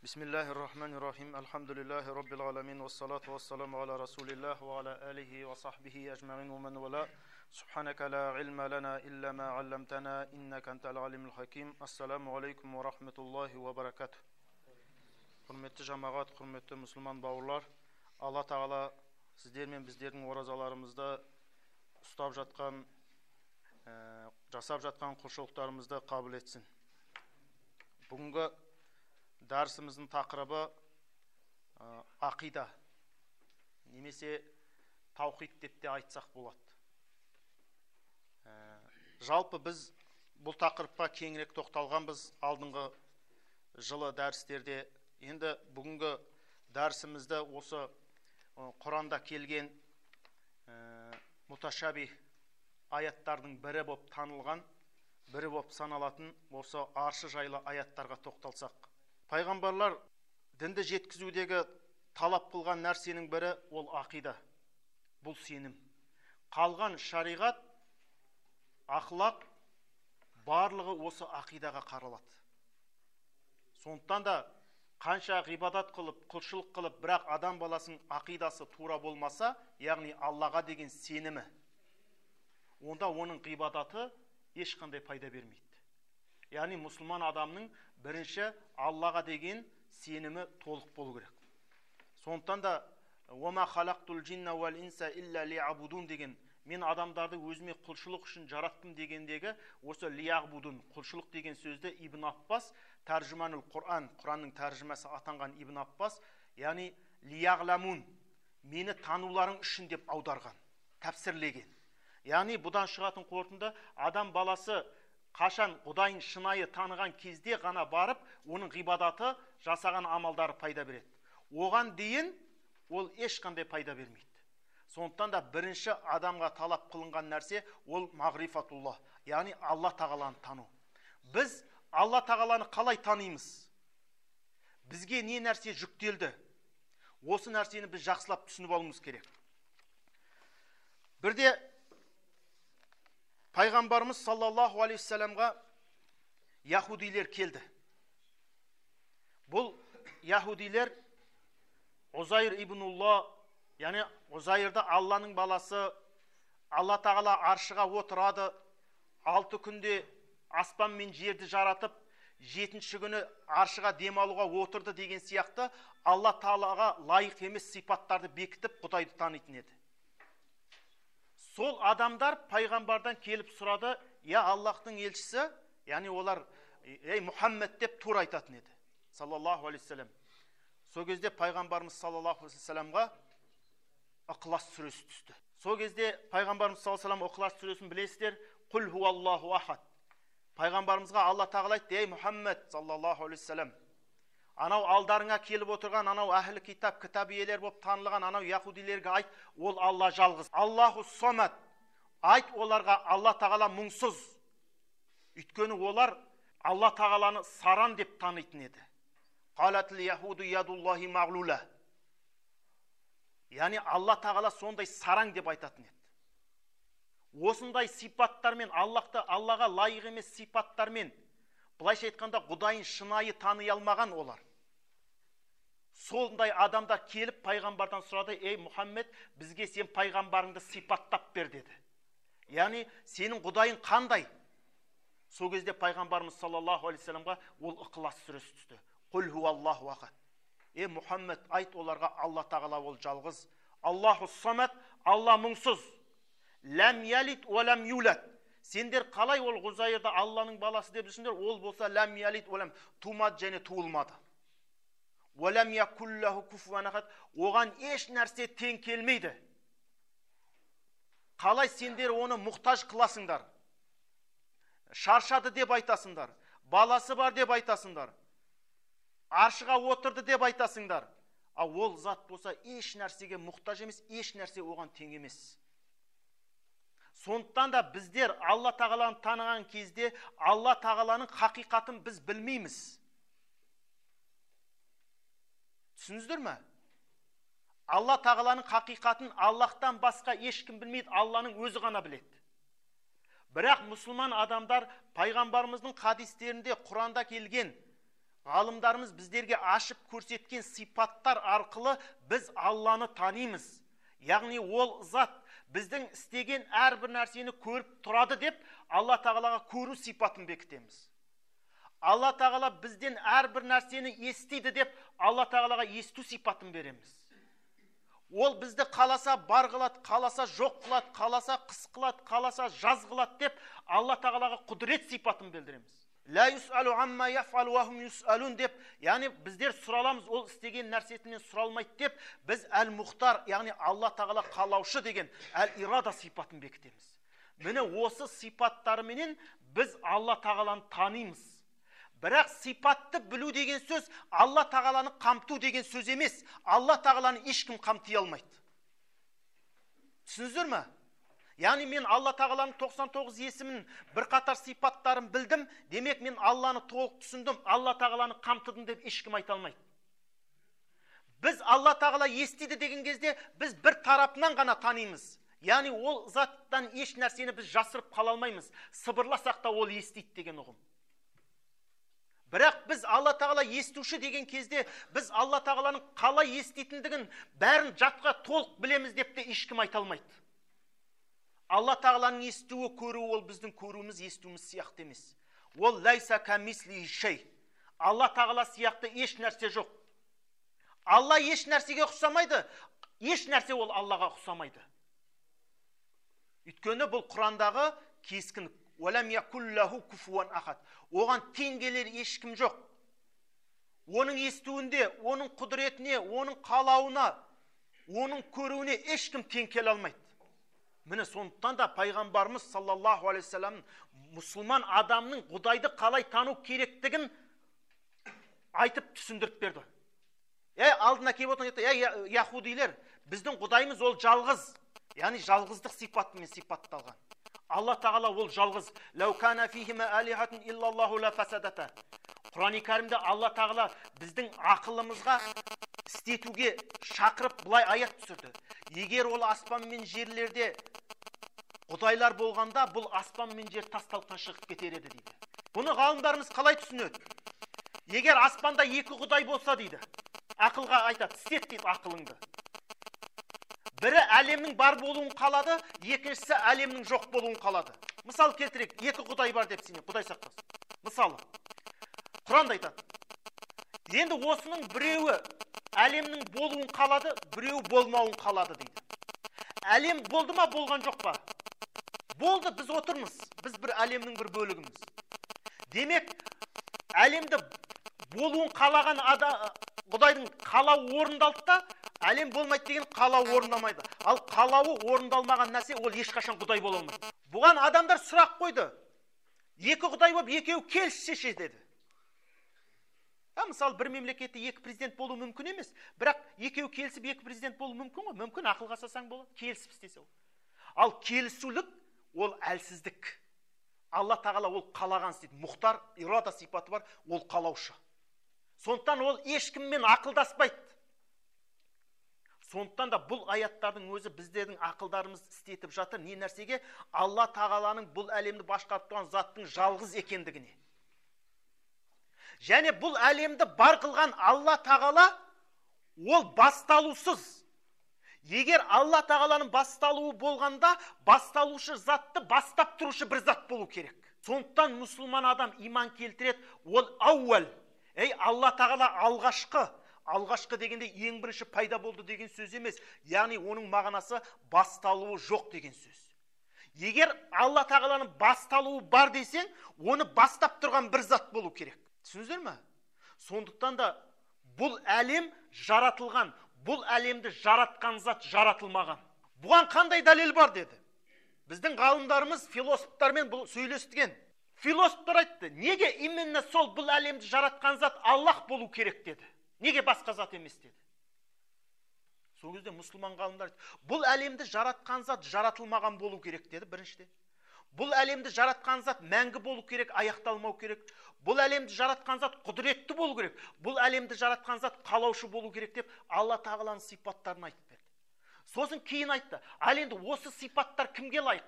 Bismillahirrahmanirrahim. Elhamdülillahi Rabbil alamin. Vessalatu vesselamu ala Resulillah ve ala alihi ve sahbihi ecma'in ve men vela. Subhaneke la ilme lana illa ma allamtana inneke entel alimul hakim. Assalamu aleykum ve rahmetullahi ve berekatuh. Hürmetli cemaat, hürmetli Müslüman bауырлар, Allah Teala sizler мен біздердің оразаларымызда ұстап жатқан, жасап жатқан құлшылықтарымызды қабыл етсін. Бүгінгі дәрісіміздің тақырыбы ақида, немесе таухид деп те айтсақ болады. Жалпы біз бұл тақырыпқа кеңірек тоқталғанбыз алдыңғы жылы дәрістерде. Енді бүгінгі дәрісімізді осы Құранда келген муташабих аяттардың бірі болып танылған, бірі болып саналатын осы аршы жайлы аяттарға тоқталсақ. Пайғамбарлар дінді жеткізудегі талап қылған нәрсенің бірі ол ақида, бұл сенім. Қалған шариғат, ақлақ барлығы осы ақидаға қаралады. Сондықтан да қанша ғибадат қылып, құлшылық қылып, бірақ адам баласының ақидасы тура болмаса, яғни Аллаға деген сенімі, онда оның ғибадаты ешқандай пайда бермейді. Яғни мұсылман адамның бірінші Аллаға деген сенімі толық болу керек. Сондықтан да «Уама халақтул джинна вал инса илля лиабудун» деген, мен адамдарды өзіме құлшылық үшін жараттым дегендегі осы лиабудун, құлшылық деген сөзді Ибн Аббас, тәржіманул Құран, Құранның тәржімасы атанған Ибн Аббас, яғни лиағламун, мені тануларың үшін деп аударған, тәпсірлеген. Яғни бұдан шығатын қорытынды адам баласы қашан Құдайын шынайы таныған кезде ғана барып, оның ғибадаты, жасаған амалдары пайда береді. Оған дейін ол ешқандай пайда бермейді. Сондықтан да бірінші адамға талап қылынған нәрсе ол мағрифатулла, яғни Алла тағаланы тану. Біз Алла тағаланы қалай танимыз? Бізге не нәрсе жүктелді? Осы нәрсені біз жақсылап түсініп алуымыз керек. Бірде Пайғамбарымыз саллаллаху алейхи вассаламға яһудилер келді. Бұл яһудилер Узайр ибнулла, яғни Узайрды Алланың баласы, Алла тағала аршыға отырады, 6 күнде аспан мен жерді жаратып, 7-ші күні аршыға демалуға отырды деген сияқты Алла тағалаға лайық емес сипаттарды бекітіп Құдайды танитын еді. Сол адамдар пайғамбардан келіп сұрады, я Аллахтың елшісі, яғни олар ей Мұхаммед деп тура айтатын еді, саллаллаху алейхи вассалам. Сол кезде пайғамбарымыз саллаллаху алейхи вассаламға Ықылас сүресі түсті. Сол кезде пайғамбарымыз саллаллаху алейхи вассалам Ықылас сүресін білесіздер, құл хуаллаху ахад. Пайғамбарымызға Алла тағала айтты, ей Мұхаммед саллаллаху алейхи вассалам, анау алдарыңа келіп отырған, анау әхлі китап, кітап иелер болып танылған анау яһудилерге айт, ол Алла жалғыз. Аллаху самад. Айт оларға Алла тағала мұңсыз. Өйткені олар Алла тағаланы саран деп танитын еді. Қалатыл яһуду ядуллахи мағлула. Яғни Алла тағала сондай сараң деп айтатын еді. Осындай сипаттармен, Аллаға лайық емес сипаттармен, былайша айтқанда Құдайын шынайы таны алмаған олар. Сондай адамдар келіп пайғамбардан сұрады, ей Мұхаммед, бізге сен пайғамбарыңды сипаттап бер деді. Яғни сенің Құдайың қандай? Сол кезде пайғамбарымыз саллаллаху алейхи вассаламға ол Ықылас сүресі түсті. Құл хуаллаху ахад. Ей Мұхаммед, айт оларға Алла тағала ол жалғыз. Аллаху самад, Алла мұңсыз. Ләм ялид уа ләм юлад. Сендер қалай ол Ғузайрды Алланың баласы деп жүрсіңдер, ол болса ләм ялид уа ләм, тумады және туылмады. Уа ләм якуллаху куфуан ахад. Оған еш нәрсе тең келмейді. Қалай сендер оны мұқтаж қыласыңдар? Шаршады деп айтасыңдар, баласы бар деп айтасыңдар, аршыға отырды деп айтасыңдар. Ал ол зат болса еш нәрсеге мұқтаж емес, еш нәрсе оған тең емес. Сондықтан да біздер Алла тағаланы таныған кезде Алла тағаланың хақиқатын біз білмейміз. Түсініздер ме? Алла тағаланың хақиқатын Аллахтан басқа ешкім білмейді, Алланың өзі ғана біледі. Бірақ мұсылман адамдар пайғамбарымыздың хадистерінде, Құранда келген ғалымдарымыз біздерге ашып көрсеткен сипаттар арқылы біз Алланы танимыз. Яғни ол зат біздің істеген әрбір нәрсені көріп тұрады деп Алла тағалаға көру сипатын бекітеміз. Алла тағала бізден әрбір нәрсені естиді деп Алла тағалаға есту сипатын береміз. Ол бізді қаласа бар қылады, қаласа жоқ қылады, қаласа қыс қылады, қаласа жаз қылады деп Алла тағалаға құдірет сипатын білдіреміз. Ла юсалу амма яфалу ва хум юсалун деп, яғни біздер сұраламыз, ол істеген нәрсесінен сұралмайды деп, біз әл-мұхтар, яғни Алла тағала қалаушы деген әл-ирада сипатын бекітеміз. Міне осы сипаттарыменен біз Алла тағаланы танимыз. Бірақ сипатты білу деген сөз Алла тағаланы қамту деген сөз емес. Алла тағаланы ешкім қамти алмайды. Түсініздер ме? Яғни мен Алла тағаланың 99 есімін бір қатар сипаттарын білдім, демек мен Алланы толық түсіндім, Алла тағаланы қамтыдым деп ешкім айта алмайды. Біз Алла тағала естиді деген кезде біз бір тарапынан ғана танимыз. Яғни ол заттан еш нәрсені біз жасырып қала алмаймыз. Сыбырласақ та ол естиді деген ұғым. Бірақ біз Алла тағала естуші деген кезде біз Алла тағаланың қалай еститіндігін бәрін жатқа толық білеміз деп те ешкім айта алмайды. Алла тағаланың естуі, көруі ол біздің көруіміз, естуіміз сияқты емес. Ол лайса камисли шей. Алла тағала сияқты еш нәрсе жоқ. Алла еш нәрсеге ұқсамайды, еш нәрсе ол Аллаға ұқсамайды. Өйткені бұл Құрандағы кескін. Уәләм якуллаху куфуан ахад. Оған тең келер ешкім жоқ. Оның естуінде, оның құдіретіне, оның қалауына, оның көруіне ешкім тең келе алмайды. Міне сондықтан да пайғамбарымыз саллаллаху алейхи вассалам мұсылман адамның Құдайды қалай тану керектігін айтып түсіндіріп берді. Алдына келіп отырған, яхудилер, біздің Құдайымыз ол жалғыз, яғни жалғыздық сипатымен сипатталған. Алла тағала ол жалғыз. Лаукана фихима алихатун иллаллаху ла фасадата. Құран-ы Кәрімде Алла тағала біздің ақылымызға істетуге шақырып бұлай аят түсірді. Егер ол аспан мен жерлерде құдайлар болғанда, бұл аспан мен жер тас-талқан шығып кетер еді дейді. Бұны ғалымдарымыз қалай түсінеді? Егер аспанда екі құдай болса дейді, ақылға айтады, істет дейді ақылыңды. Бірі әлемнің бар болуын қалады, екіншісі әлемнің жоқ болуын қалады. Мысал келтірек, екі құдай бар деп сене, құдай сақтасын. Мысалы, Құранда айтады. Енді осының біреуі әлемнің болуын қалады, біреуі болмауын қалады дейді. Әлем болды ма, болған жоқ па? Болды, біз отырмыз. Біз бір әлемнің бір бөлігіміз. Демек, әлемді болуын қалаған Құдайдың қалауы орындалды да, әлем болмайды деген қалауы орындалмайды. Ал қалауы орындалмаған нәрсе ол ешқашан Құдай бола алмайды. Бұған адамдар сұрақ қойды. Екі Құдай болып, екеуі келіссе деді. Мысалы, бір мемлекетте екі президент болу мүмкін емес, бірақ екеуі келісіп екі президент болу мүмкін ғой? Мүмкін, ақылға салсаң болады, келісіп істесе ол. Ал келісулік ол әлсіздік. Алла тағала ол қалаған істейді. Мұхтар, ирада сипаты бар, ол қалаушы. Сондықтан ол ешкіммен ақылдаспайды. Сондықтан да бұл аяттардың өзі біздердің ақылдарымыз істетіп жатыр. Не нәрсеге? Алла тағаланың бұл әлемді басқарып тұрған заттың жалғыз екендігіне. Және бұл әлемді бар қылған Алла тағала ол басталусыз. Егер Алла тағаланың басталуы болғанда, басталушы затты бастап тұрушы бір зат болу керек. Сондықтан мұсылман адам иман келтіреді, ол ауал. Алла тағала алғашқы дегенде ең бірінші пайда болды деген сөз емес. Яғни оның мағынасы басталуы жоқ деген сөз. Егер Алла тағаланың басталуы бар десең, оны бастап тұрған бір зат болу керек. Түсініздер ме? Сондықтан да бұл әлем жаратылған, бұл әлемді жаратқан зат жаратылмаған. Бұған қандай дәлел бар деді. Біздің ғалымдарымыз философтармен бұл сөйлестіген. Философтар айтты, неге именно сол бұл әлемді жаратқан зат Аллах болу керек деді. Неге басқа зат емес деді. Сол кезде мұсылман ғалымдар айтты, бұл әлемді жаратқан зат жаратылмаған болу керек деді біріншіден. Бұл әлемді жаратқан зат мәңгі болу керек, аяқталмау керек. Бұл әлемді жаратқан зат құдіретті болу керек. Бұл әлемді жаратқан зат қалаушы болу керек деп Алла тағаланың сипаттарын айтып берді. Сосын кейін айтты, ал енді осы сипаттар кімге лайық?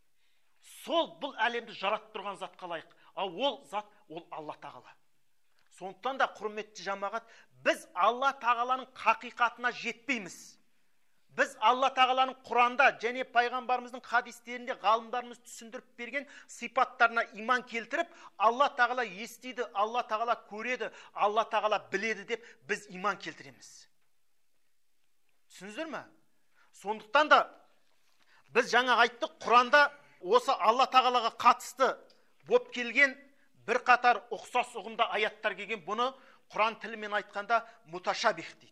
Сол бұл әлемді жаратып тұрған затқа лайық. Ал ол зат, ол Алла тағала. Сондықтан да құрметті жамағат, біз Алла тағаланың хақиқатына жетпейміз. Біз Алла тағаланың Құранда және пайғамбарымыздың хадистерінде ғалымдарымыз түсіндіріп берген сипаттарына иман келтіріп, Алла тағала естиді, Алла тағала көреді, Алла тағала біледі деп біз иман келтіреміз. Түсіндіңіздер ме? Сондықтан да біз жаңа айттық, Құранда осы Алла тағалаға қатысты болып келген бір қатар ұқсас ұғымда аяттар келген. Бұны Құран тілімен айтқанда муташабих дейді.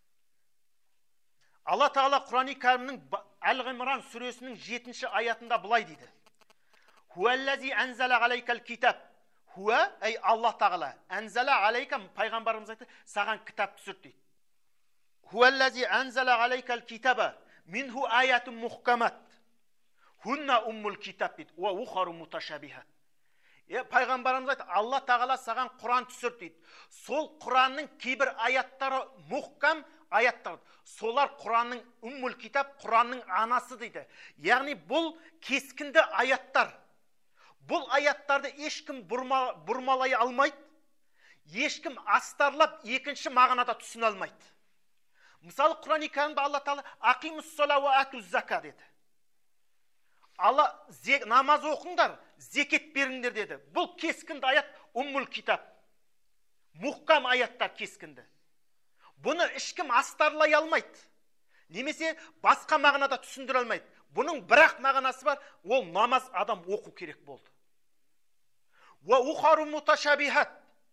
Алла тағала Құран-ы Кәрімнің Әл-Ғимран сүресінің 7-ші аятында былай дейді. Хуәлләзи әнзәлә ғалайкәл китаб. Хуә, әй Алла тағала. Әнзәлә ғалайка, пайғамбарымыз айтты, саған кітап түсірді дейді. Хуәлләзи әнзәлә ғалайкәл китаба. Минху аятun мухкамат. Хунна уммул китаб дейді. Уа ухару муташабихат. Пайғамбарымыз айтты, Алла тағала саған Құран түсірді дейді. Сол Құранның кейбір аяттары мухкам аяттар. Солар Құранның уммул китаб, Құранның анасы дейді. Яғни бұл кескінді аяттар. Бұл аяттарды ешкім бұрмалай алмайды. Ешкім астарлап екінші мағынада түсіне алмайды. Мысалы Құран-ы Кәрімде Алла тағала ақимус-сола ва атуз-зака деді. Алла намаз оқыңдар, зекет беріңдер деді. Бұл кескінді аят уммул китаб. Мухкам аяттар кескінді. Бұны ешкім астарлай алмайды. Немесе басқа мағынада түсіндіре алмайды. Бұның бірақ мағынасы бар, ол намаз адам оқу керек болды. Ва ухару муташабихат.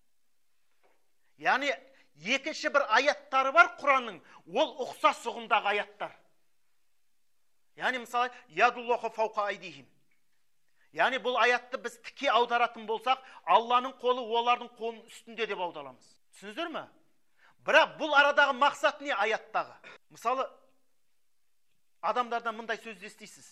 Яғни екінші бір аяттары бар Құранның, ол ұқсас ұғымдағы аяттар. Яғни мысалы, ядуллаху фауқа айдихим. Яғни бұл аятты біз тіке аударатын болсақ, Алланың қолы олардың қолының үстінде деп аударамыз. Түсіндіңіздер ме? Бірақ бұл арадағы мақсат не аяттағы? Мысалы, адамдардан мындай сөз естисіз.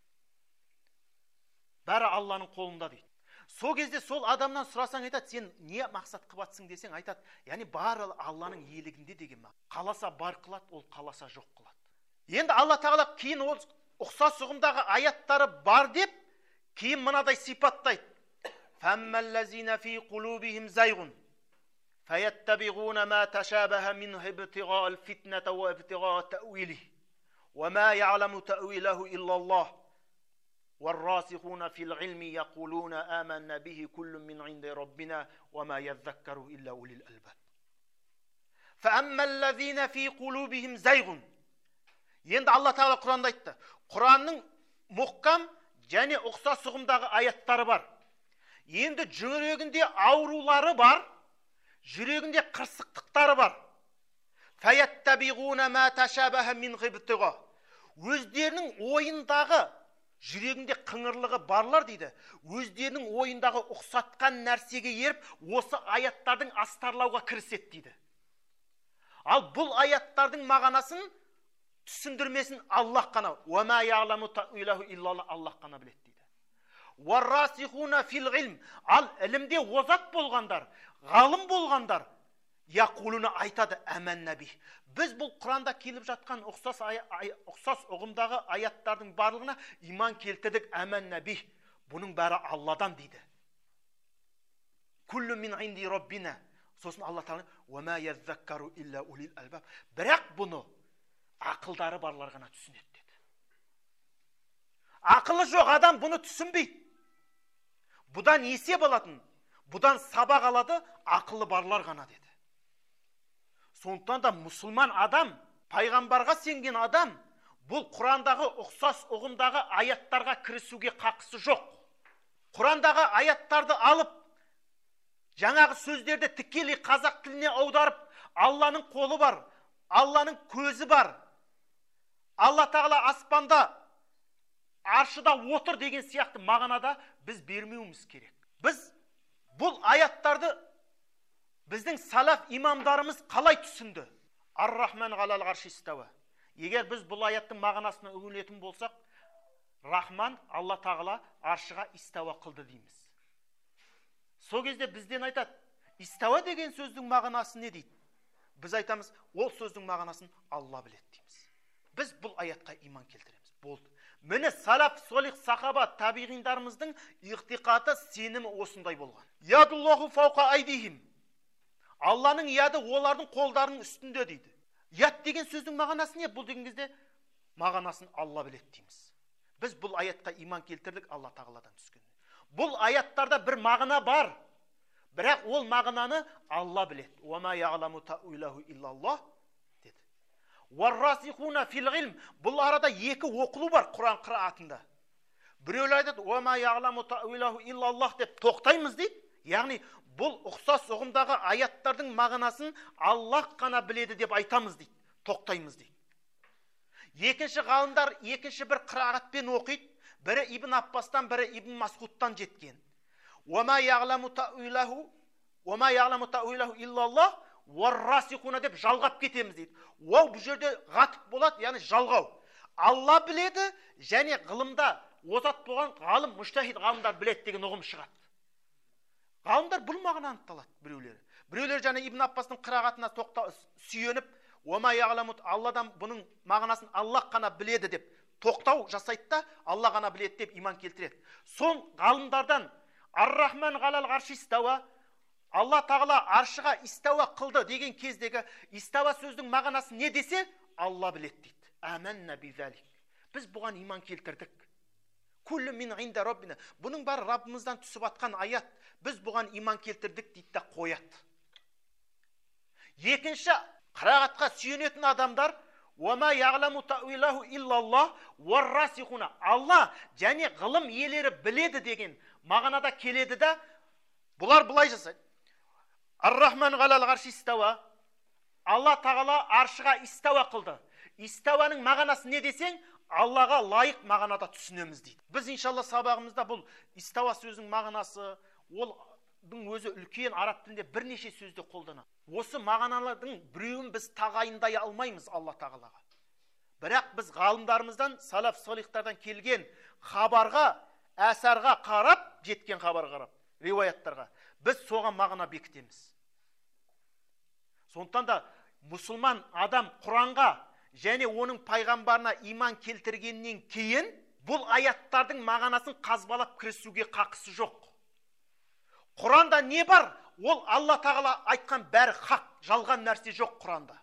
Бәрі Алланың қолында дейді. Сол кезде сол адамнан сұрасаң айтады, сен не мақсат қылатсың десең айтады, яғни бары Алланың иелігінде деген ма? Қаласа бар қылады, ол қаласа жоқ қылады. Енді Алла тағала кейін ол ұқсас ұғымдағы аяттары бар деп, кейін мынадай сипаттайды. Фәммәлләзина фи қулубихим зайғун. فَيَتَّبِغُونَ مَا تَشَابَهَ مِنْهُ ابْتِغَاءَ الْفِتْنَةِ وَابْتِغَاءَ تَأْوِيلِهِ وَمَا يَعْلَمُ تَأْوِيلَهُ إِلَّا اللَّهُ وَالرَّاسِخُونَ فِي الْعِلْمِ يَقُولُونَ آمَنَّا بِهِ كُلٌّ مِنْ عِنْدِ رَبِّنَا وَمَا يَذَّكَّرُ إِلَّا أُولُو الْأَلْبَابِ فَأَمَّا الَّذِينَ فِي قُلُوبِهِمْ زَيْغٌ. Енді Алла тағала Құранды айтты. Құранның мұхкам және ұқсас ұғымдағы аяттары бар. Енді жүрегінде аурулары бар. Жүрегінде қырсықтықтары бар. Фәяттабиғуна ма ташабаха мин ғибтиға. Өздерінің ойындағы жүрегінде қыңырлығы барлар дейді. Өздерінің ойындағы ұқсатқан нәрсеге еріп, осы аяттардың астарлауға кірісет дейді. Ал бұл аяттардың мағанасын түсіндірмесін Аллах қана. Уама я'ламу та'вилаху илlallah, Аллах қана біледі дейді. Варрасихуна фил илм. Ал ілімде озат болғандар, ғалым болғандар, яқулуна айтады әмәнна бих. Біз бұл Құранда келіп жатқан ұқсас ұғымдағы аяттардың барлығына иман келтірдік, әмәнна бих. Бұның бәрі Алладан дейді. Күллу мин инди раббина. Сосын Алла тағала уама яззаккару илля улил албаб. Бірақ бұны ақылдары барлар ғана түсінеді деді. Ақылы жоқ адам бұны түсінбейді. Бұдан есеп алатын, бұдан сабақ алады, ақылы барлар ғана деді. Сондықтан да мұсылман адам, пайғамбарға сенген адам, бұл Құрандағы ұқсас ұғымдағы аяттарға кірісуге қақысы жоқ. Құрандағы аяттарды алып, жаңағы сөздерді тікелей қазақ тіліне аударып, Алланың қолы бар, Алланың көзі бар, Алла тағала аспанда, аршыда отыр деген сияқты мағынада біз бермеуіміз керек. Біз бұл аяттарды біздің салаф имамдарымыз қалай түсінді? Ар-Рахман ғалал ғарши истауа. Егер біз бұл аяттың мағынасына үңілетін болсақ, Рахман Алла тағала аршыға истауа қылды дейміз. Сол кезде бізден айтады, истауа деген сөздің мағынасы не дейді? Біз айтамыз, ол сөздің мағынасын Алла біледі дейміз. Біз бұл аятқа иман келтіреміз. Болды. Міне салаф солих сахаба табиғиндарымыздың иқтиқаты сенімі осындай болған. Ядуллаху фауқа айдихим. Алланың яды олардың қолдарының үстінде дейді. Яд деген сөздің мағынасы не? Бұл деген кезде мағынасын Алла біледі дейміз. Біз бұл аятқа иман келтірдік, Алла тағаладан түскен. Бұл аяттарда бір мағына бар, бірақ ол мағынаны Алла біледі. Уама яғламу тауилаху иллаллах деді. Уаррасихуна фил ғилм. Бұл арада екі оқылу бар Құран қыраатында. Біреулер айтады, уама яғламу тауилаху иллаллах деп тоқтаймыз дейді. Яғни бұл ұқсас ұғымдағы аяттардың мағынасын Аллах қана біледі деп айтамыз дейді. Тоқтаймыз дейді. Екінші ғалымдар екінші бір қырағатпен оқиды. Бірі Ибн Аппастан, бірі Ибн Масғудтан жеткен. Уама яғламу тауилаху иллаллах уаррасихуна деп жалғап кетеміз дейді. Ол бұл жерде ғатып болады, яғни жалғау. Алла біледі және ғылымда озат болған ғалым, мүжтәһид ғалымдар біледі деген ұғым шығады. Ғалымдар бұл мағынаны анықталады біреулері. Біреулер және Ибн Аппастың қырағатына сүйеніп, Алладан бұның мағынасын Аллах қана біледі деп тоқтау жасайды да, Алла ғана біледі деп иман келтіреді. Сол ғалымдардан Ар-Рахман ғалал ғарши истауа, Алла тағала аршыға истауа қылды деген кездегі истауа сөздің мағынасы не десе, Алла біледі дейді. Әмәнна бизалик. Біз бұған иман келтірдік. Күллі мин инда раббина. Бұның бары Раббымыздан түсіп атқан аят. Біз бұған иман келтірдік дейді да қояды. Екінші қырағатқа сүйенетін адамдар уама яғламу тауилаху иллаллах уаррасихуна. Алла және ғылым иелері біледі деген мағынада келеді да, бұлар бұлай жасайды. Ар-Рахман ғалал ғарши истауа. Алла тағала аршыға истауа қылды. Истауаның мағынасы не десең, Аллаға лайық мағынада түсінеміз дейді. Біз иншалла сабағымызда бұл истауа сөзінің мағынасы, олдың өзі үлкен араб тілінде бірнеше сөзде қолданады. Осы мағыналардың біреуін біз тағайындай алмаймыз Алла тағалаға. Бірақ біз ғалымдарымыздан, салаф салихтардан келген хабарға, әсарға қарап, жеткен хабарға қарап, риуаяттарға, біз соған мағына бекітеміз. Сондықтан да мұсылман адам Құранға және оның пайғамбарына иман келтіргеннен кейін бұл аяттардың мағынасын қазбалап кірісуге қақысы жоқ. Құранда не бар? Ол Алла тағала айтқан бәрі хақ, жалған нәрсе жоқ Құранда.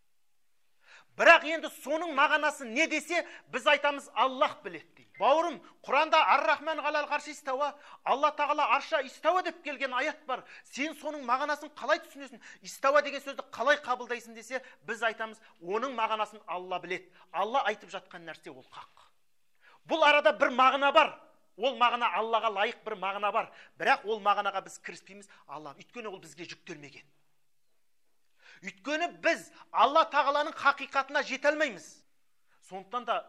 Бірақ енді соның мағынасы не десе, біз айтамыз Аллах біледі дейді. Бауырым, Құранда Ар-Рахман ғалал ғарши истауа, Алла тағала арша истауа деп келген аят бар. Сен соның мағынасын қалай түсінесің? Истауа деген сөзді қалай қабылдайсың десе, біз айтамыз, оның мағынасын Алла біледі. Алла айтып жатқан нәрсе ол хақ. Бұл арада бір мағына бар. Ол мағына Аллаға лайық бір мағына бар. Бірақ ол мағынаға біз кіріспейміз. Алла, өйткені ол бізге жүктелмеген. Өйткені біз Алла тағаланың хақиқатына жете алмаймыз. Сондықтан да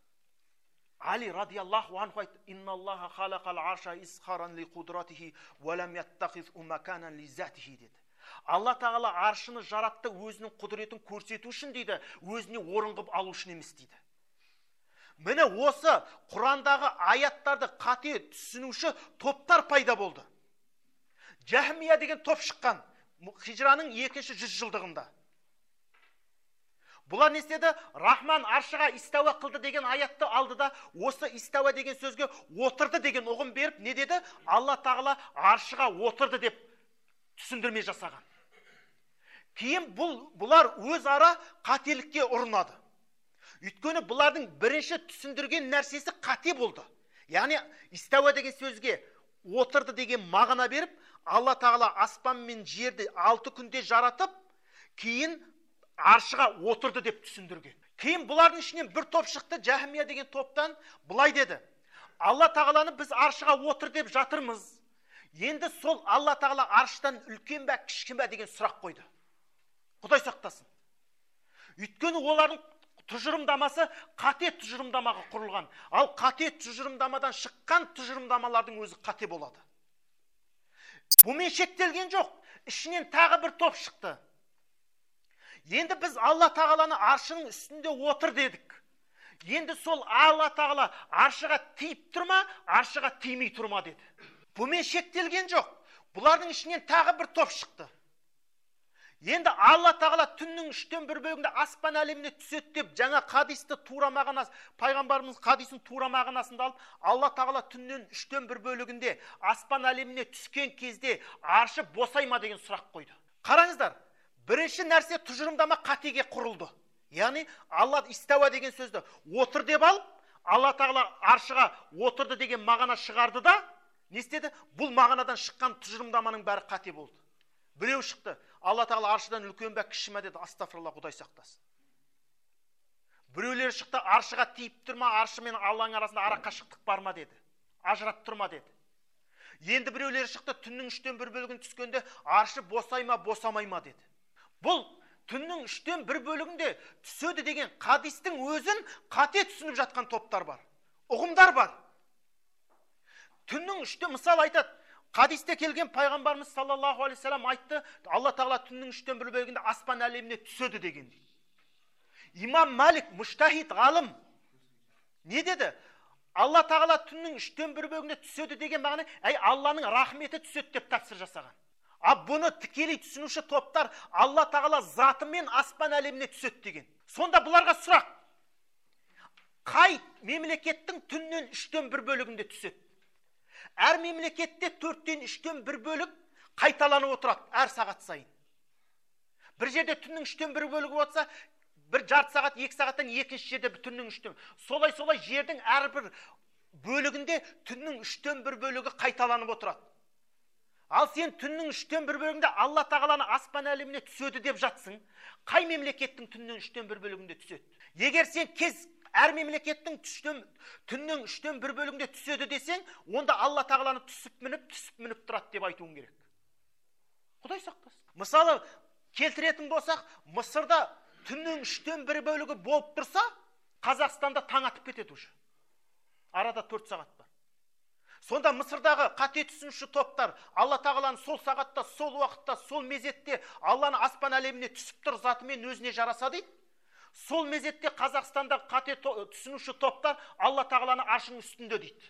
Али радиаллаху анху айтты: "Инналлаха халақал арша исхаран ли қудратихи ва лам яттахиз маканан ли затихи" деді. Алла тағала аршыны жаратты өзінің құдіретін көрсету үшін дейді, өзіне орын қылып алу үшін емес дейді. Міне осы Құрандағы аяттарды қате түсінуші топтар пайда болды. Жахмия деген топ шыққан хижраның 2-ші 100 жылдығында. Бұлар не істеді? Рахман аршыға истауа қылды деген аятты алды да, осы истауа деген сөзге отырды деген ұғым беріп, не деді? Алла тағала аршыға отырды деп түсіндірме жасаған. Кейін бұлар өз ара қателікке ұрынады. Өйткені бұлардың бірінші түсіндірген нәрсесі қате болды. Яғни истауа деген сөзге отырды деген мағына беріп, Алла тағала аспан мен жерді 6 күнде жаратып, кейін аршыға отырды деп түсіндірген. Кейін бұлардың ішінен бір топ шықты, Жахмия деген топтан, бұлай деді: Алла тағаланы біз аршыға отыр деп жатырмыз. Енді сол Алла тағала аршыдан үлкен бә, кішкен бә деген сұрақ қойды. Құдай сақтасын. Өйткені олардың тұжырымдамасы қате тұжырымдамаға құрылған. Ал қате тұжырымдамадан шыққан тұжырымдамалардың өзі қате болады. Бұмен шектелген жоқ. Ішінен тағы бір топ шықты. Енді біз Алла тағаланы аршының үстінде отыр дедік. Енді сол Алла тағала аршыға тиіп тұрма, аршыға тимей тұрма деді. Бұмен шектелген жоқ. Бұлардың ішінен тағы бір топ шықты. Енді Алла тағала түннің 3-тен 1 бөлігінде аспан әлеміне түседі деп жаңа хадисті тура мағынасы, пайғамбарымыз хадисін тура мағынасында алып, Алла тағала түннен 3-тен 1 бөлігінде аспан әлеміне түскен кезде аршы босайма деген сұрақ қойды. Қараңыздар, бірінші нәрсе тұжырымдама қатеге құрылды. Яғни Алла истауа деген сөзді отыр деп алып, Алла тағала аршыға отырды деген мағына шығарды да, не істеді? Бұл мағынадан шыққан тұжырымдаманың бәрі қате болды. Біреу шықты, Алла тағала аршыдан үлкен бе кіші ме деді, астағфирулла, Құдай сақтасын. Біреулер шықты, аршыға тиіп тұрма, аршы мен Алланың арасында ара қашықтық бар ма деді, ажырап тұрма деді. Енді біреулер шықты, түннің 1/3 бөлігін түскенде аршы босай ма, босамай ма деді. Бұл түннің 1/3 бөлігінде түседі деген хадистің өзін қате түсініп жатқан топтар бар, ұғымдар бар. Түннің 1/3, мысал айтады, хадисте келген пайғамбарымыз саллаллаху алейхи вассалам айтты, Алла тағала түннің 1/3 бөлігінде аспан әлеміне түседі деген дейді. Имам Малик, мұштахид ғалым, не деді? Алла тағала түннің 1/3 бөлігінде түседі деген мағына, Алланың рахметі түседі деп тәпсір жасаған. Бұны тікелей түсінуші топтар Алла тағала затымен аспан әлеміне түседі деген. Сонда бұларға сұрақ: қай мемлекеттің түннен 1/3 бөлігінде түседі? Әр мемлекетте 4-тен 3-тен 1 бөлік қайталанып отырады әр сағат сайын. Бір жерде түннің 1/3 бөлігі болса, бір жарты сағат, 2 сағаттан екінші жерде түннің 1/3. Солай жердің әрбір бөлігінде түннің 1/3 бөлігі қайталанып отырады. Ал сен түннің 1/3 бөлігінде Алла тағаланы аспан әлеміне түседі деп жатсың, қай мемлекеттің түннің 1/3 бөлігінде түседі? Егер сен әр мемлекеттің түннің 1/3 бөлігінде түседі десең, онда Алла тағаланы түсіп мініп тұрады деп айтуың керек. Құдай сақтасын. Мысалы, келтіретін болсақ, Мысырда түннің 1/3 бөлігі болып тұрса, Қазақстанда таң атып кетеді уже. Арада 4 сағат бар. Сонда Мысырдағы қате түсінуші топтар Алла тағаланы сол сағатта, сол уақытта, сол мезетте Алланы аспан әлеміне түсіп тұр затымен өзіне жараса дейді. Сол мезетте Қазақстанда қате түсінуші топтар Алла тағаланы аршының үстінде дейді.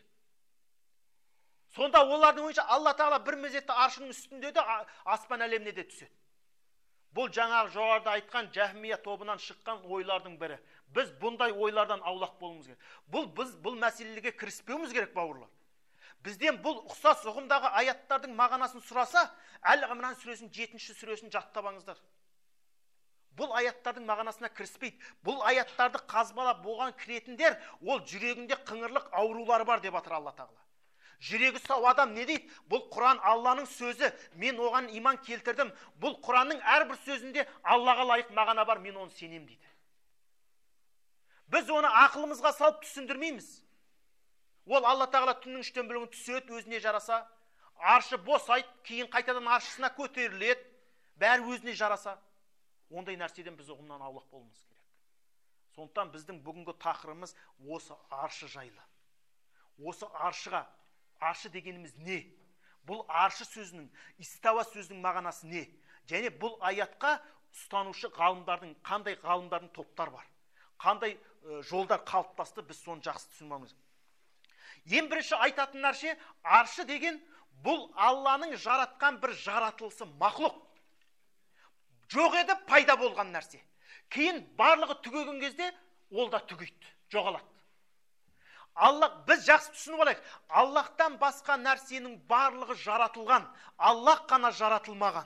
Сонда олардың ойынша Алла тағала бір мезетте аршының үстінде де аспан әлеміне де түседі. Бұл жаңағы жоғарыда айтқан Жахмия тобынан шыққан ойлардың бірі. Біз бұндай ойлардан аулақ болуымыз керек. Бұл мәселеге кіріспеуіміз керек, бауырлар. Бізден бұл ұқсас ұғымдағы аяттардың мағынасын сұраса, Әл-Ғимран сүресінің 7-ші сүресін жаттап алыңыздар. Бұл аяттардың мағынасына кіріспейді. Бұл аяттарды қазбалап болған кіретіндер, ол жүрегінде қыңырлық аурулары бар деп атыр Алла тағала. Жүрегі сау адам не дейді? Бұл Құран Алланың сөзі, мен оған иман келтірдім. Бұл Құранның әрбір сөзінде Аллаға лайық мағына бар, мен оны сенем дейді. Біз оны ақылымызға салып түсіндірмейміз. Ол Алла тағала түннің 1/3 бөлігін түседі, өзіне жараса, аршы босайды, кейін қайтадан аршысына көтеріледі, бәрі өзіне жараса. Ондай нәрседен біз ұғымнан аулақ болуымыз керек. Сондықтан біздің бүгінгі тақырыбымыз осы аршы жайлы. Осы аршыға, аршы дегеніміз не? Бұл аршы сөзінің, истауа сөзінің мағынасы не? Және бұл аятқа ұстанушы ғалымдардың, қандай ғалымдардың топтар бар? Қандай жолдар қалыптасты, біз соны жақсы түсінмеміз. Ең бірінші айтатын нәрсе, аршы деген бұл Алланың жаратқан бір жаратылысы, мақлұқ. Жоқ еді, пайда болған нәрсе. Кейін барлығы түгеген кезде ол да түгейді, жоғалады. Біз жақсы түсініп алайық. Аллахтан басқа нәрсенің барлығы жаратылған, Аллах қана жаратылмаған.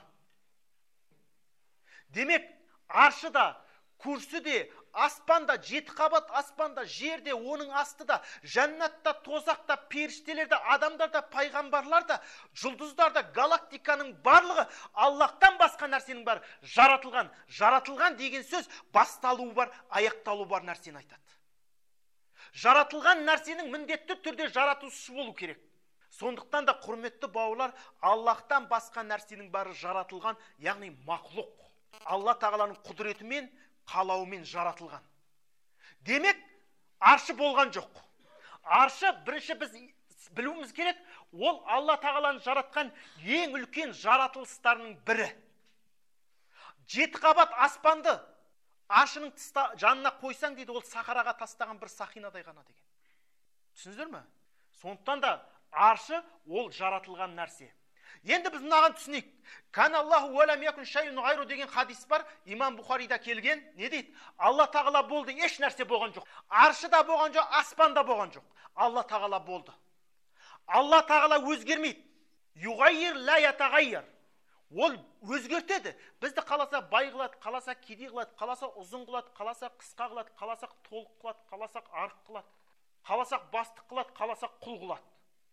Демек, аршыда, күрсіде, аспанда, 7 қабат аспанда, жерде, оның астыда, жәннатта, тозақта, періштелерде, адамдарда, пайғамбарларда, жұлдыздарда, галактиканың барлығы Аллахтан басқа нәрсенің бар жаратылған. Жаратылған деген сөз басталуы бар, аяқталуы бар нәрсені айтады. Жаратылған нәрсенің міндетті түрде жаратушысы болу керек. Сондықтан да құрметті бауырлар, Аллахтан басқа нәрсенің бары жаратылған, яғни мақлұқ. Алла тағаланың құдіретімен, қалауымен жаратылған. Демек, аршы болған жоқ. Аршы бірінші біз білуіміз керек, ол Алла тағаланың жаратқан ең үлкен жаратылыстарының бірі. 7 қабат аспанды аршының жанына қойсаң дейді, ол сахараға тастаған бір сақинадай ғана деген. Түсініздер ме? Сондықтан да аршы ол жаратылған нәрсе. Енді біз мынаған түсінейік. Каналлаху ва лам якун шайун гайру деген хадис бар, Имам Бухарида келген. Не дейді? Алла тағала болды, еш нәрсе болған жоқ. Аршыда болған жоқ, аспанда болған жоқ. Алла тағала болды. Алла тағала өзгермейді. Юғайир ла ятағайир. Ол өзгертеді. Бізді қаласа бай қылады, қаласа кедей қылады, қаласа ұзын қылады, қаласа қысқа қылады, қаласақ толық қылады, қаласақ арық қылады, қаласақ бастық қылады, қаласақ құл қылады.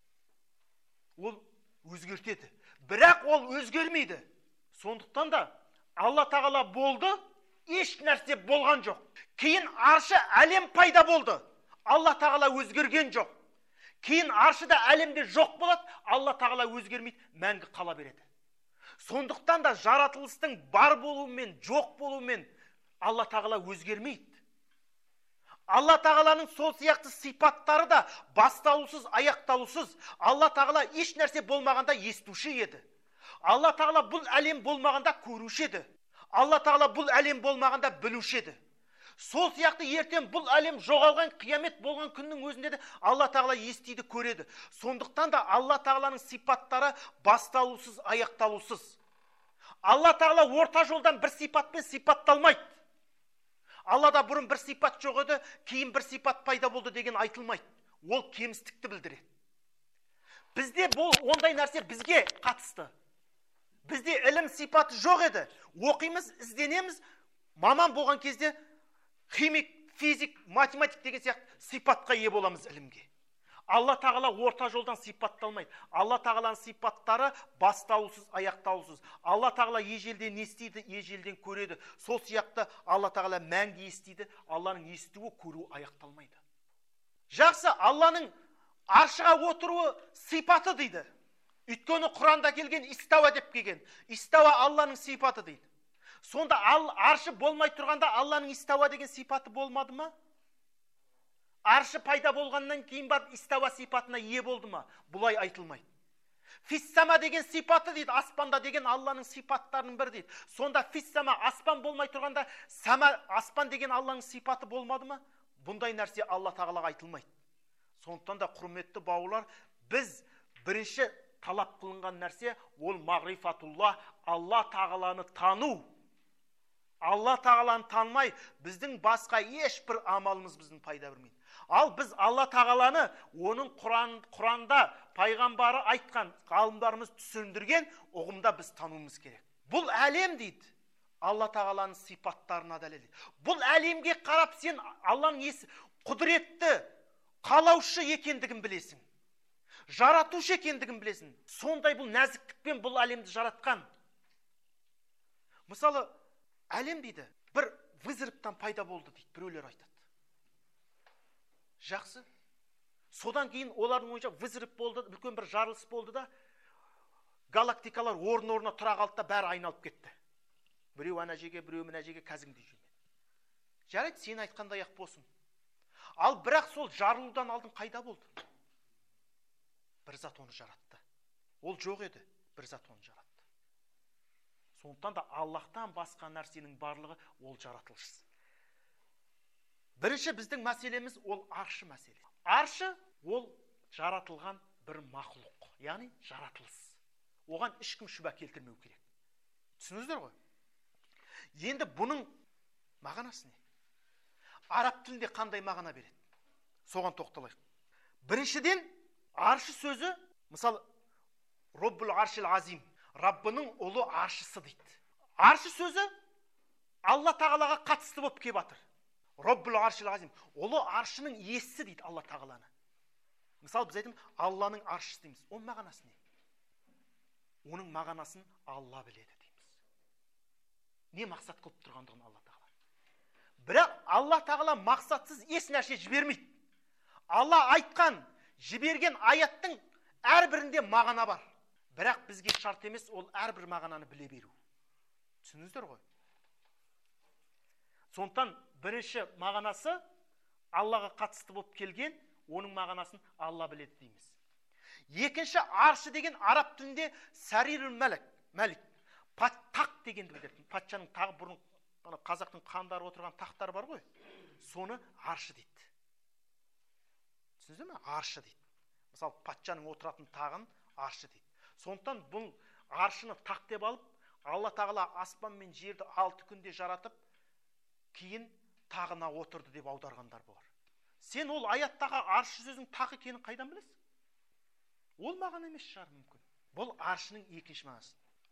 Ол өзгертеді. Бірақ ол өзгермейді. Сондықтан да Алла тағала болды, еш нәрсе болған жоқ. Кейін аршы әлем пайда болды. Алла тағала өзгерген жоқ. Кейін аршыда әлемде жоқ болады, Алла тағала өзгермейді, мәңгі қала береді. Сондықтан да жаратылыстың бар болуымен, жоқ болуымен Алла тағала өзгермейді. Алла тағаланың сол сияқты сипаттары да басталусыз, аяқталусыз. Алла тағала еш нәрсе болмағанда естуші еді. Алла тағала бұл әлем болмағанда көруші еді. Алла тағала бұл әлем болмағанда білуші еді. Сол сияқты ертең бұл әлем жоғалған, қиямет болған күннің өзінде де Алла тағала естиді, көреді. Сондықтан да Алла тағаланың сипаттары басталусыз, аяқталусыз. Алла тағала орта жолдан бір сипатпен сипатталмайды. Аллада бұрын бір сипат жоқ еді, кейін бір сипат пайда болды деген айтылмайды. Ол кемістікті білдіреді. Бізде бұл ондай нәрсе бізге қатысты. Бізде ілім сипаты жоқ еді. Оқимыз, ізденеміз. Маман болған кезде химик, физик, математик деген сияқты сипатқа ие боламыз ілімге. Алла тағала орта жолдан сипатталмайды. Алла тағаланың сипаттары бастаусыз, аяқтаусыз. Алла тағала ежелден естиді, ежелден көреді. Сол сияқты Алла тағала мәңгі естиді. Алланың естуі, көруі аяқталмайды. Жақсы, Алланың аршыға отыруы сипаты дейді. Өйткені Құранда келген истауа деп келген. Истауа Алланың сипаты дейді. Сонда аршы болмай тұрғанда Алланың истауа деген сипаты болмады ма? Аршы пайда болғаннан кейін барып истауа сипатына ие болды ма? Бұлай айтылмайды. Фиссама деген сипаты дейді, аспанда деген Алланың сипаттарының бірі дейді. Сонда фиссама аспан болмай тұрғанда аспан деген Алланың сипаты болмады ма? Бұндай нәрсе Алла тағалаға айтылмайды. Сондықтан да құрметті бауырлар, біз бірінші талап қылынған нәрсе ол мағрифатулла, Алла тағаланы тану. Алла тағаланы танымай, біздің басқа ешбір амалымыз біздің пайда бермейді. Ал біз Алла тағаланы оның Құранда пайғамбары айтқан, ғалымдарымыз түсіндірген ұғымда біз тануымыз керек. Бұл әлем дейді, Алла тағаланың сипаттарына дәлел. Бұл әлемге қарап сен Алланың құдіретті, қалаушы екендігін білесің. Жаратушы екендігін білесің. Сондай бұл нәзіктікпен бұл әлемді жаратқан. Мысалы, әлем дейді, бір вызырыптан пайда болды дейді, біреулер айтады. Жақсы. Содан кейін олардың ойынша вызырып болды, үлкен бір жарылыс болды да, галактикалар орын-орнына тұра қалды да бәрі айналып кетті. Біреу ана жерге, біреу мына жерге кәзіңдей жүрген. Жарайды, сен айтқандай ақ болсын. Ал бірақ сол жарылудан алдын қайда болды? Бір зат оны жаратты. Ол жоқ еді, бір зат оны жаратты. Сондықтан да Аллахтан басқа нәрсенің барлығы ол жаратылыс. Бірінші біздің мәселеміз ол аршы мәселе. Аршы ол жаратылған бір мақлұқ, яғни жаратылыс. Оған ешкім шүбә келтірмеу керек. Түсініңіздер ғой? Енді бұның мағынасы не? Араб тілінде қандай мағына береді? Соған тоқталайық. Біріншіден, аршы сөзі, мысалы, Роббул аршил азим, Раббының ұлы аршысы дейді. Аршы сөзі Алла тағалаға қатысты болып кеп жатыр. Роббул аршил азим, ұлы аршының иесі дейді Алла тағаланы. Мысалы, біз айтамыз, Алланың аршысы дейміз. Оның мағынасы не? Оның мағынасын Алла біледі дейміз. Не мақсат қылып тұрғандығын Алла тағала. Бірақ Алла тағала мақсатсыз еш нәрсе жібермейді. Алла айтқан, жіберген аяттың әрбірінде мағына бар. Бірақ бізге шарт емес, ол әрбір мағынаны біле беру. Түсініңіздер ғой? Сондықтан бірінші мағынасы Аллаға қатысты болып келген, оның мағынасын Алла біледі дейміз. Екінші, аршы деген араб тілінде сарирул мәлик, тақ дегенді білдіреді. Патшаның тағы бұрын қазақтың хандары отырған тақтар бар ғой, соны аршы дейді. Түсініңіздер ме? Аршы дейді. Мысалы, патшаның отыратын тағын аршы дейді. Сондықтан бұл аршыны тақ деп алып, Алла тағала аспан мен жерді 6 күнде жаратып, кейін тағына отырды деп аударғандар бар. Сен ол аяттағы аршы сөздің тақ екенін қайдан білесің? Ол маған емес шығар мүмкін. Бұл аршының екінші мағынасы.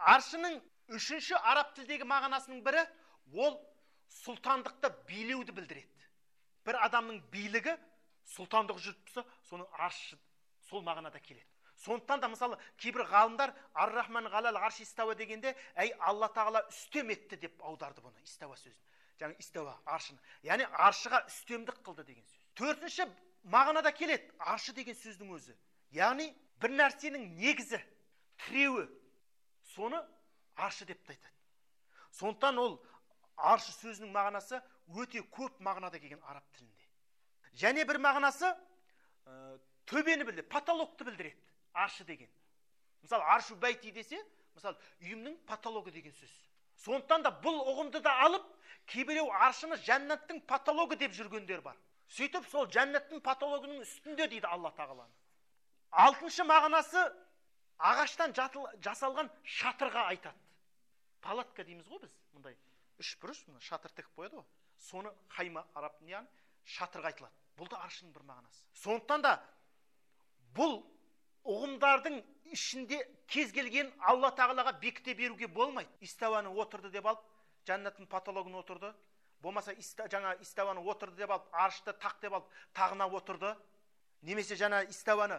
Аршының үшінші араб тілдегі мағынасының бірі ол сұлтандықты, билеуді білдіреді. Бір адамның билігі, сұлтандық жүріп тұрса, соның аршы сол мағынада келеді. Сондықтан да мысалы кейбір ғалымдар ар-рахман ғалал арши истауа дегенде, Алла тағала үстем етті деп аударды бұны, истауа сөзін. Жаңа истауа аршыны. Яғни аршыға үстемдік қылды деген сөз. Төртінші мағынада келеді аршы деген сөздің өзі. Яғни бір нәрсенің негізі, тіреуі, соны аршы деп айтады. Сондықтан ол аршы сөзінің мағынасы өте көп мағынада келген араб тілінде. Және бір мағынасы төбені білдіреді, потолокты білдіреді. Аршы деген. Мысалы, аршу бәйти десе, мысалы, үйімнің потологы деген сөз. Сондықтан да бұл ұғымды да алып, кейбіреу аршыны жәннаттың потологы деп жүргендер бар. Сөйтіп, сол жәннаттың потологының үстінде дейді Алла тағаланы. Алтыншы мағынасы ағаштан жасалған шатырға айтады. Палатка дейміз ғой біз, мұндай үш бұрыш, шатыр тігіп қояды ғой. Соны хайма араб яғни шатырға айтылады. Бұл да аршының бір мағынасы. Сондықтан да бұл ұғымдардың ішінде кез келген Алла тағалаға бекіте беруге болмайды. Истауаны отырды деп алып, жәннаттың потологын отырды. Болмаса жаңа истауаны отырды деп алып, аршты тақ деп алып, тағына отырды. Немесе жаңа истауаны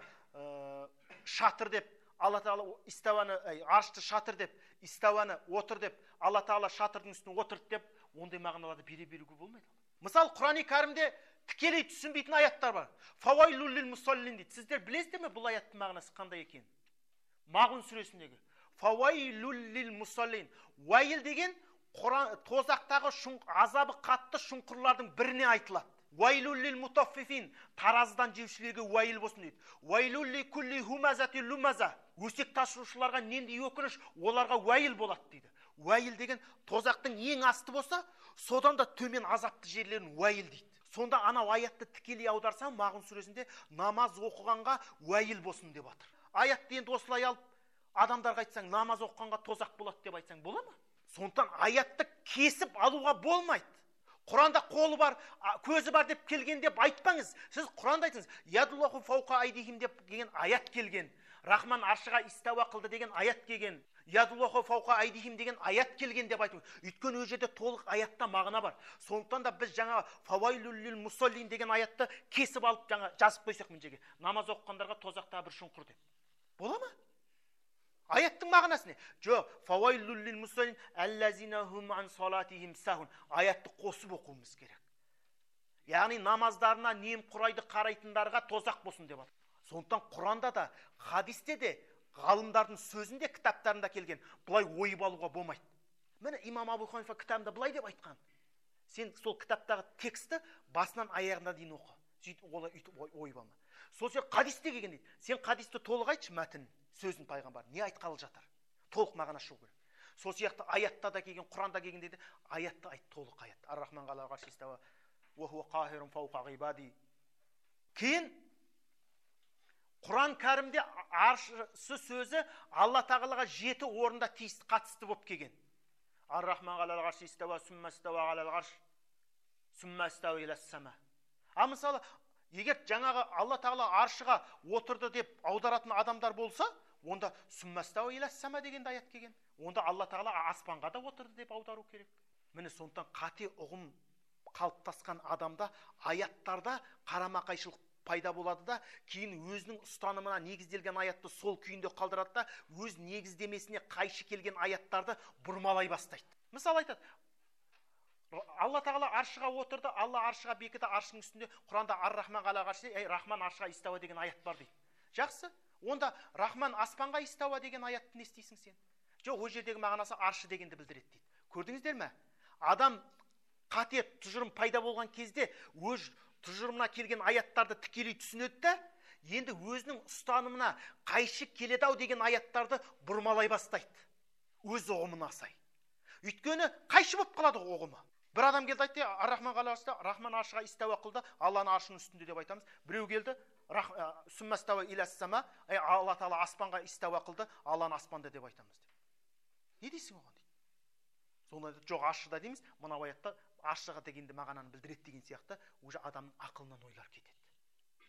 шатыр деп, Алла тағала истауаны, аршты шатыр деп, истауаны отыр деп, Алла тағала шатырдың үстіне отырды деп, ондай мағыналарды бере беруге болмайды. Мысалы, Құран-ы Кәрімде тікелей түсінбейтін аяттар бар. Фавайлул лил мусаллин дейді. Сіздер білесіздер ме бұл аяттың мағынасы қандай екен? Мағун сүресіндегі. Фавайлул лил мусаллин. Уайыл деген тозақтағы азабы қатты шұңқырлардың біріне айтылады. Уайлул лил мутаффифин. Таразыдан жеушілерге уайыл болсын дейді. Уайлул ли кулли хумазати лумаза. Өсек тасушыларға нендей өкініш, оларға уайыл болады дейді. Уайыл деген тозақтың ең асты болса, содан да төмен азапты жерлерін уайыл дейді. Сонда анау аятты тікелей аударсам, Мағун сүресінде намаз оқығанға уайыл болсын деп жатыр. Аятты енді осылай алып, адамдарға айтсаң, намаз оқығанға тозақ болады деп айтсаң, бола ма? Сондықтан аятты кесіп алуға болмайды. Құранда қолы бар, көзі бар деп келген деп айтпаңыз. Сіз Құранда айтыңыз, ядуллаху фауқа айдихим деп деген аят келген. Рахман аршыға истауа қылды деген аят келген. Ядуллаху фауқа айдихим деген аят келген деп айту. Өйткені ол жерде толық аятта мағына бар. Сондықтан да біз жаңа фавайлул лил мусаллин деген аятты кесіп алып жаңа жазып қойсақ мына жерге. Намаз оқығандарға тозақта бір шұңқыр деп. Бола ма? Аяттың мағынасы не? Жоқ, фавайлул лил мусаллин аллазина хум ан салатихим сахун. Аятты қосып оқуымыз керек. Яғни намаздарына немқұрайды қарайтындарға тозақ болсын деп жатыр. Сондықтан Құранда да, хадисте де, ғалымдардың сөзінде, кітаптарында келген, бұлай ойып алуға болмайды. Міне имам Абу Ханифа кітабында бұлай деп айтқан. Сен сол кітаптағы тексті басынан аяғына дейін оқы. Сөйтіп олай ойып алма. Сол сияқты хадисте келген дейді. Сен хадисті толық айтшы мәтін, сөзін пайғамбар. Не айтқалы жатыр? Толық мағына шығу керек. Сол сияқты аятта да келген, Құранда келген дейді, аятты айт, толық аят. Ар-Рахман ғалал арши истауа ва хуа қахирун фауқа ғибади. Кейін Құран кәрімде аршы сөзі Алла тағалаға 7 орында қатысты болып келген. Ар-Рахман ғалал арши истауа сүмма истауа ғалал арш сүмма истауа илас сама. Мысалы, егер жаңағы Алла тағала аршыға отырды деп аударатын адамдар болса, онда сүмма истауа илас сама дегенде аят келген. Онда Алла тағала аспанға да отырды деп аудару керек. Міне сондықтан қате ұғым қалыптасқан адамда аяттарда қарама-қайшылық пайда болады да, кейін өзінің ұстанымына негізделген аятты сол күйінде қалдырады да, өз негіздемесіне қайшы келген аяттарды бұрмалай бастайды. Мысалы айтады, Алла тағала аршыға отырды, Алла аршыға бекіді, аршының үстінде Құранда ар-Рахман ғалал арши, Рахман аршыға истауа деген аят бар дейді. Жақсы, онда Рахман аспанға истауа деген аятты не істейсің сен? Жоқ, ол жердегі мағынасы аршы дегенді білдіреді дейді. Көрдіңіздер ме? Адам қате тұжырым пайда болған кезде өз тұжырымына келген аяттарды тікелей түсінеді да, енді өзінің ұстанымына қайшы келеді-ау деген аяттарды бұрмалай бастайды. Өз ұғымына сай. Өйткені қайшы болып қалады ұғымы. Бір адам келді айтты, ар-Рахман ғалал арши, Рахман аршыға истауа қылды, Алланы аршының үстінде деп айтамыз. Біреу келді, сүмма истауа илас сама, Алла тағала аспанға истауа қылды, Алланы аспанда деп айтамыз деп. Не дейсің оған дейді? Сонда жоқ, аршыда дейміз, мынау аятта аршыға дегенде мағынаны білдіреді деген сияқты уже адамның ақылынан ойлар кетеді.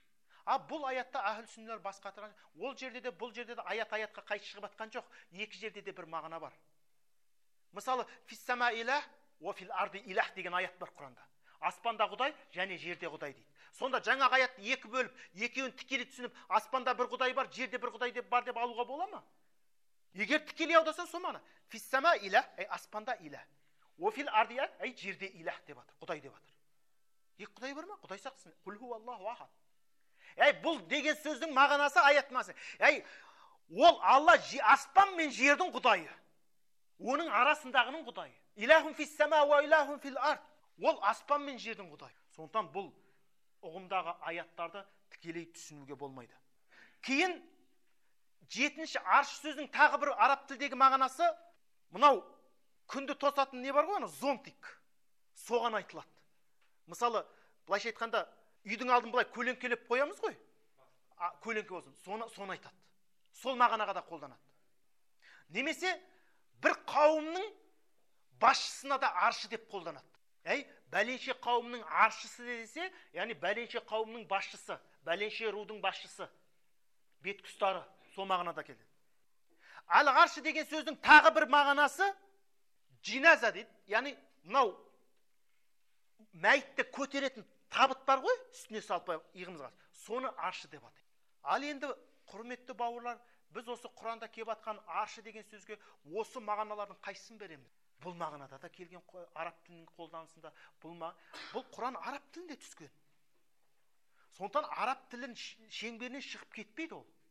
Бұл аятта әхіл сүннелер бас қатырған. Ол жерде де бұл жерде де аятқа қайшы шығып жатқан жоқ. Екі жерде де бір мағына бар. Мысалы, фиссама илах, о фил арди илах деген аят бар Құранда. Аспанда Құдай және жерде Құдай дейді. Сонда жаңағы аятты екі бөліп, екеуін тікелей түсініп, аспанда бір Құдай бар, жерде бір Құдай деп бар деп алуға бола ма? Егер тікелей аудасан сол мағына. Фиссама илах, аспанда илах. О фил арди илах, жерде илах деп жатыр, Құдай деп жатыр. Екі Құдай бар ма? Құдай сақтасын. Құл хуаллаху ахад. Бұл деген сөздің мағынасы аят мағынасы. Ол Алла аспан мен жердің Құдайы. Оның арасындағының Құдайы. Илахун фис сама ва илахун фил ард. Ол аспан мен жердің Құдайы. Сондықтан бұл ұғымдағы аяттарды тікелей түсінуге болмайды. Кейін 7-ші арш сөздің тағы бір араб тілдегі мағынасы, мынау күнді тосатын не бар ғой, зонтик. Соған айтылады. Мысалы, былайша айтқанда, үйдің алдын былай көлеңкелеп қоямыз ғой. Көлеңке болсын, соны айтады. Сол мағынаға да қолданады. Немесе бір қауымның басшысына да аршы деп қолданады. Бәленше қауымның аршысы десе, яғни бәленше қауымның басшысы, бәленше рудың басшысы, беткүстары, сол мағынада келеді. Ал аршы деген сөздің тағы бір мағынасы джиназа дейді. Яғни мынау мәйітті көтеретін табыт бар ғой, үстіне салып иығымызға. Соны аршы деп атайды. Ал енді құрметті бауырлар, біз осы Құранда келіп атқан аршы деген сөзге осы мағыналардың қайсысын береміз? Бұл мағынада да келген араб тілінің қолданысында, бұл Құран араб тілінде түскен. Сондықтан араб тілінің шеңберінен шығып кетпейді ол.